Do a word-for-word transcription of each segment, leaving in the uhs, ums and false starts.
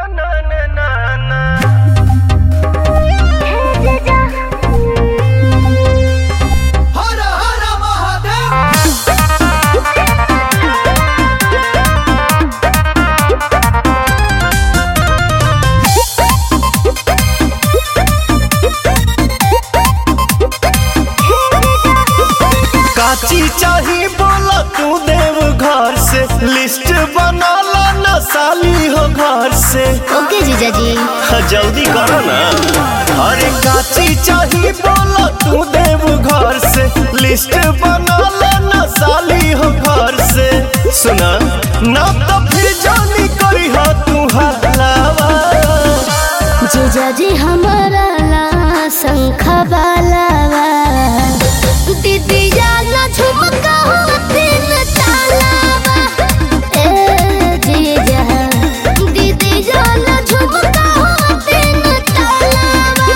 काची चाही बोला तू देव घर से लिस्ट बनाला ना साली हो घर से। ओके जीजा जी जल्दी करो ना। अरे काची चाही बोला तू देव घर से लिस्ट बनाला ना साली हो घर से। सुना ना तो फिर जानी करी हो तू हलावा। जीजा जी हमारा ला शंखा बालावा दीदी जाना झुमका हो तीन तालावा। ए जीजा दीदी जाना झुमका हो तीन तालावा।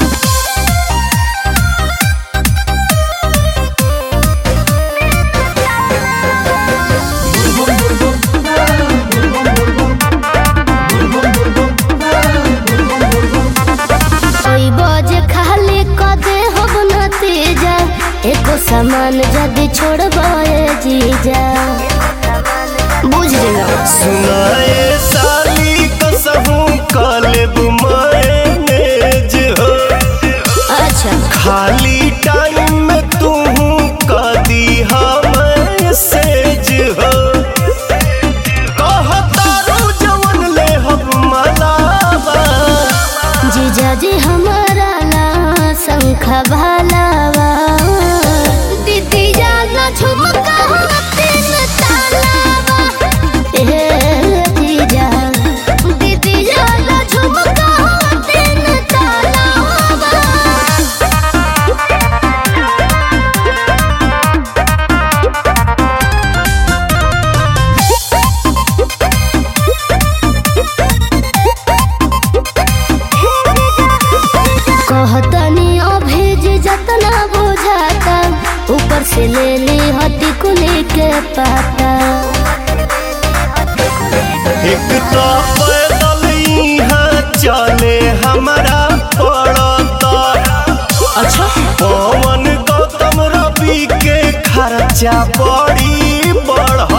कोई बोझ खाली कदे होब न तेजा एको सामान जदी छोड़बे जीजा। बुझ लेना सुनाए साली कसहू कलेब मैनेज हो। अच्छा खाली टाइम में तू कदी मैसेज हो। कहतारू जवन ले हम मलावा। जीजा जी हमारा ला शंखा भालावा दीदी जाना झुमका हो तीन तालावा। ए जीजा दीदी जाना झुमका हो तीन तालावा। कहतनी अभेज जतना बुझाता ऊपर से ले ली हटी कुली के पाता। एक तो पैदल यहाँ चले हमारा पड़ता। अच्छा पवन गौतम रवि के खर्चा बड़ी बढ़ता।